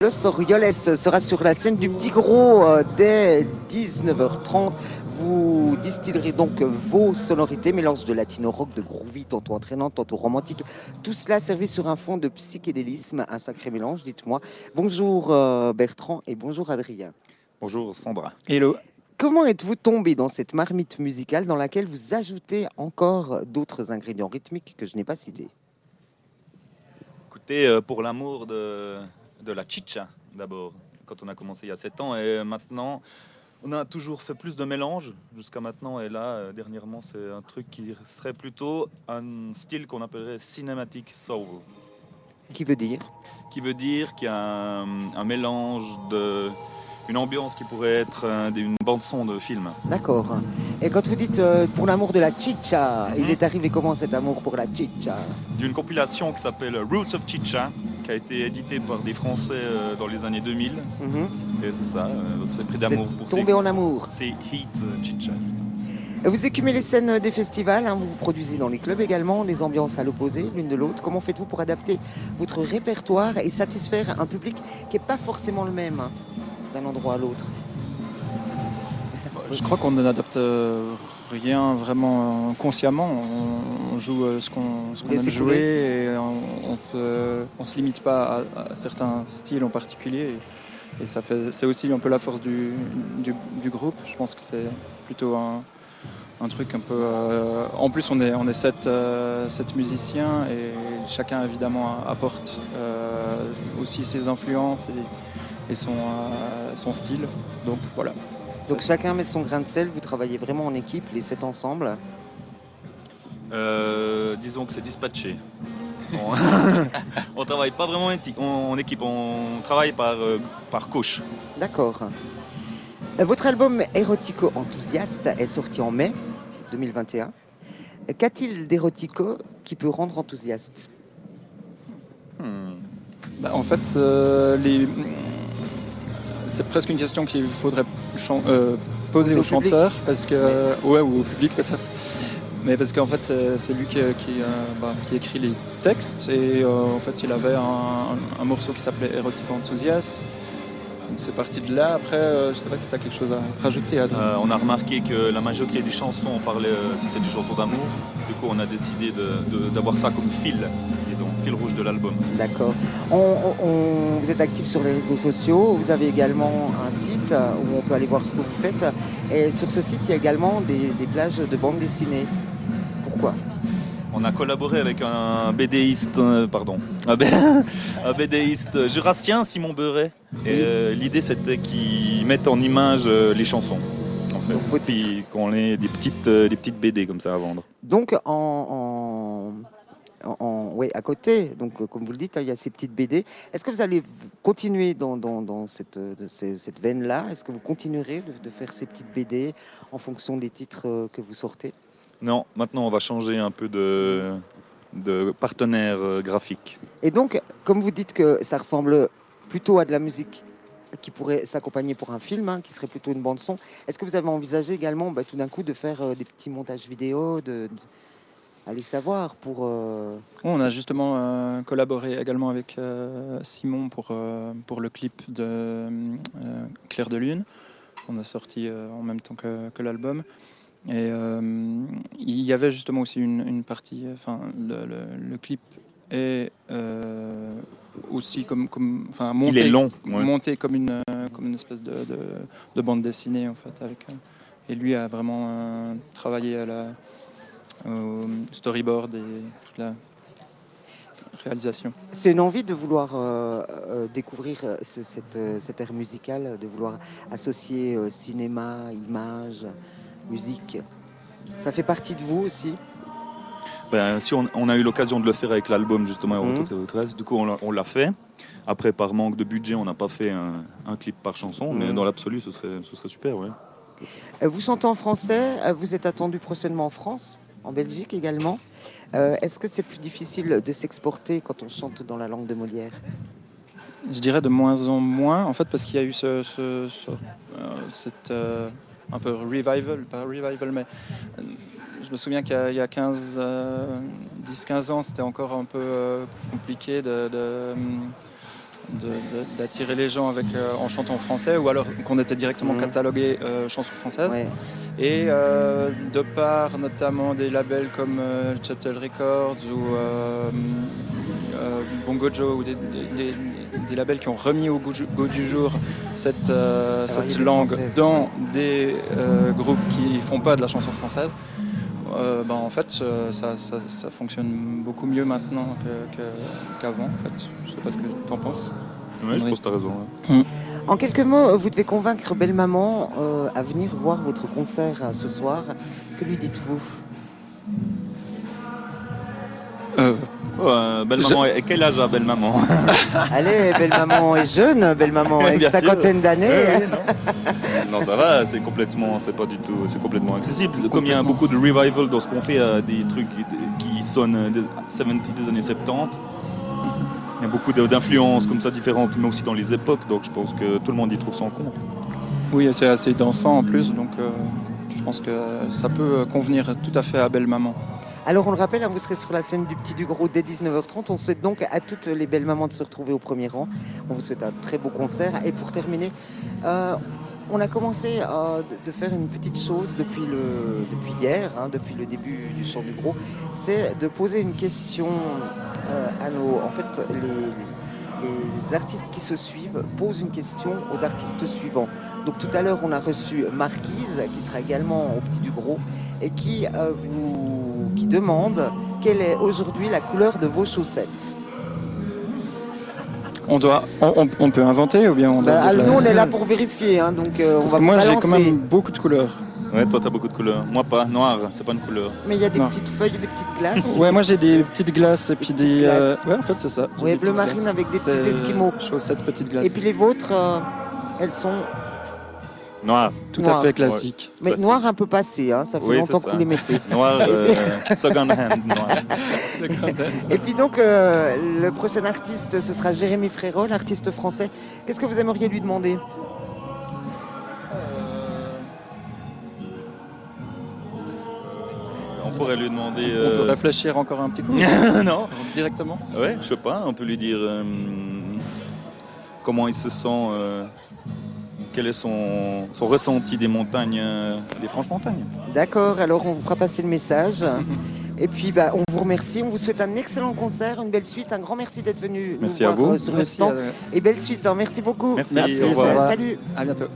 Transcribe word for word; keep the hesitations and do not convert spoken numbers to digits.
Los Orioles sera sur la scène du Petit Gros euh, dès dix-neuf heures trente. Vous distillerez donc vos sonorités, mélange de latino rock, de groovy, tantôt entraînant, tantôt romantique. Tout cela servi sur un fond de psychédélisme, un sacré mélange, dites-moi. Bonjour euh, Bertrand et bonjour Adrien. Bonjour Sandra. Hello. Comment êtes-vous tombé dans cette marmite musicale dans laquelle vous ajoutez encore d'autres ingrédients rythmiques que je n'ai pas cités? Écoutez, euh, pour l'amour de, de la chicha d'abord, quand on a commencé il y a sept ans, et maintenant on a toujours fait plus de mélange jusqu'à maintenant, et là euh, dernièrement c'est un truc qui serait plutôt un style qu'on appellerait cinematic soul. Qui veut dire? Qui veut dire qu'il y a un, un mélange de... une ambiance qui pourrait être euh, une bande-son de film. D'accord. Et quand vous dites euh, pour l'amour de la chicha, Mhm. il est arrivé comment cet amour pour la chicha? D'une compilation qui s'appelle Roots of Chicha, qui a été éditée par des Français euh, dans les années deux mille. Mhm. Et c'est ça, euh, c'est pris Vous d'amour êtes pour tombé ces, en amour. ces hits euh, chicha. Vous écumez les scènes des festivals, hein, vous vous produisez dans les clubs également, des ambiances à l'opposé l'une de l'autre. Comment faites-vous pour adapter votre répertoire et satisfaire un public qui n'est pas forcément le même hein, d'un endroit à l'autre? Je crois qu'on n'adapte euh, rien vraiment euh, consciemment. On, on joue euh, ce qu'on ce qu'on aime laissez jouer couler. et on, on se on se limite pas à, à certains styles en particulier. Et, et ça fait c'est aussi un peu la force du, du, du groupe. Je pense que c'est plutôt un, un truc un peu. Euh, en plus, on est on est sept, euh, sept musiciens et chacun évidemment apporte euh, aussi ses influences et, et son euh, son style. Donc voilà. Donc chacun met son grain de sel, vous travaillez vraiment en équipe, les sept ensemble. Euh, disons que c'est dispatché. On, on travaille pas vraiment en équipe, en équipe, on travaille par, euh, par couche. D'accord. Votre album Erotico Enthousiaste est sorti en mai deux mille vingt et un. Qu'a-t-il d'érotico qui peut rendre enthousiaste? Hmm. Bah, en fait, euh, les... c'est presque une question qu'il faudrait chan- euh, poser Poser au au public. chanteur, parce que ouais, ou au public peut-être. Mais parce qu'en fait, c'est, c'est lui qui, qui, euh, bah, qui écrit les textes et euh, en fait, il avait un, un morceau qui s'appelait Érotico Enthousiaste. Donc c'est parti de là. Après, euh, je sais pas si tu as quelque chose à rajouter, Adrien. Euh, on a remarqué que la majorité des chansons, on parlait, euh, c'était des chansons d'amour. Du coup, on a décidé de, de- d'avoir ça comme fil, disons, fil rouge de l'album. D'accord. On, on- on- vous êtes actif sur les réseaux sociaux, vous avez également un site où on peut aller voir ce que vous faites. Et sur ce site, il y a également des, des plages de bande dessinée. Pourquoi? On a collaboré avec un BDiste, euh, pardon, un, B- un BDiste jurassien, Simon Beuret. Et euh, l'idée, c'était qu'il mette en image euh, les chansons, en fait. Donc, vos Puis qu'on ait des petites, euh, des petites B D comme ça à vendre. Donc, en, en, en- en- ouais, à côté, donc, euh, comme vous le dites, hein, il y a ces petites B D. Est-ce que vous allez v- continuer dans, dans- dans cette, euh, de ces- cette veine-là? Est-ce que vous continuerez de, de faire ces petites B D en fonction des titres euh, que vous sortez? Non, maintenant, on va changer un peu de, de partenaire euh, graphique. Et donc, comme vous dites que ça ressemble plutôt à de la musique qui pourrait s'accompagner pour un film, hein, qui serait plutôt une bande-son, est-ce que vous avez envisagé également bah, tout d'un coup de faire euh, des petits montages vidéo, de, de- allez savoir, pour... euh, On a justement euh, collaboré également avec euh, Simon pour, euh, pour le clip de euh, Clair de Lune. On a sorti euh, en même temps que, que l'album. Et euh, il y avait justement aussi une, une partie, enfin le, le- le clip est euh, aussi comme, comme enfin monté, Il est long, ouais. monté comme une euh, comme une espèce de, de, de bande dessinée en fait avec euh, et lui a vraiment euh, travaillé à la au storyboard et toute la réalisation. C'est une envie de vouloir euh, euh, découvrir euh, ce- cette, euh, cette ère musicale, de vouloir associer euh, cinéma, images, musique. Ça fait partie de vous aussi? Ben, si on, on a eu l'occasion de le faire avec l'album justement Mhm. Erotico treize, du coup on l'a, on l'a fait. Après, par manque de budget, on n'a pas fait un, un clip par chanson, mais Mhm. dans l'absolu, ce serait, ce serait super, ouais. Euh, Vous chantez en français, euh, vous êtes attendu prochainement en France, en Belgique également. Euh, Est-ce que c'est plus difficile de s'exporter quand on chante dans la langue de Molière? Je dirais de moins en moins, en fait, parce qu'il y a eu ce, ce- ce- euh, cette euh, un peu revival, pas revival, mais euh, je me souviens qu'il y a, il y a quinze, euh, dix quinze ans, c'était encore un peu euh, compliqué de, de, de- de- d'attirer les gens avec, euh, en chantant français, ou alors qu'on était directement Mhm. catalogué euh, chansons françaises. Ouais. Et euh, de par notamment des labels comme euh, Chaptel Records ou euh, euh, Bongo Joe, ou des, des- des- des labels qui ont remis au goût, goût du jour cette, euh, cette variété langue française, dans ouais. des euh, groupes qui font pas de la chanson française, euh, ben, en fait euh, ça, ça- ça fonctionne beaucoup mieux maintenant que- que- qu'avant. En fait. Je sais pas ce que tu en penses. Ouais, je Oui. pense que tu as raison. ouais. En quelques mots, vous devez convaincre Belle Maman euh, à venir voir votre concert euh, ce soir. Que lui dites-vous? Euh, Oh, euh, belle maman, et quel âge a belle maman? Allez, Belle Maman est jeune, Belle Maman a une Bien sûr. cinquantaine d'années. Ouais, ouais, non. Non, ça va, c'est complètement, c'est pas du tout, c'est complètement accessible. Comme il y a beaucoup de revival dans ce qu'on fait, euh, des trucs qui, qui sonnent euh, des soixante-dix des années soixante-dix. Il y a beaucoup de- d'influences comme ça différentes, mais aussi dans les époques, donc je pense que tout le monde y trouve son compte. oui, c'est assez dansant en plus, donc euh, je pense que ça peut convenir tout à fait à Belle Maman. Alors on le rappelle, hein, vous serez sur la scène du Petit du Gros dès dix-neuf heures trente. On souhaite donc à toutes les belles mamans de se retrouver au premier rang. On vous souhaite un très beau concert. Et pour terminer, euh, on a commencé euh, de, de faire une petite chose depuis, le, depuis hier, hein, depuis le début du Chant du Gros. C'est de poser une question euh, à nos... En fait, les, les artistes qui se suivent posent une question aux artistes suivants. Donc tout à l'heure, on a reçu Marquise, qui sera également au Petit du Gros, et qui euh, vous qui demande quelle est aujourd'hui la couleur de vos chaussettes. On, doit, on, on- on peut inventer ou bien on doit Bah, dire la- nous, on est là pour vérifier, hein, donc euh, on Parce va que moi pas j'ai quand lancer. même beaucoup de couleurs. Ouais, toi t'as beaucoup de couleurs. Moi pas, noir, c'est pas une couleur. Mais il y a des Non. petites feuilles, des petites glaces. Ouais, moi j'ai des petites glaces et puis Des des. petites euh, glaces. Ouais, en fait c'est ça. J'ai Ouais, des bleu petites marine glaces. avec des petits C'est esquimaux. Chaussettes, petites glaces. Et puis les vôtres, euh, elles sont Noir. Tout noires. à fait classique. Mais Classique. noir un peu passé, hein, ça fait Oui, longtemps c'est que ça. vous les mettez. Noir, euh, second hand, noir. Et puis donc, euh, le prochain artiste, ce sera Jérémy Frérot, l'artiste français. Qu'est-ce que vous aimeriez lui demander? On pourrait lui demander. On peut euh, réfléchir encore un petit coup. non. Directement. Ouais, je sais pas, on peut lui dire euh, comment il se sent, euh, quel est son, son ressenti des montagnes, euh, des franches montagnes. D'accord, alors on vous fera passer le message. Et puis bah, on vous remercie, on vous souhaite un excellent concert, une belle suite. Un grand merci d'être venu Merci nous à voir vous. euh, sur Merci, le stand. euh, Et belle suite, hein. Merci beaucoup. Merci, au revoir. Salut. à bientôt.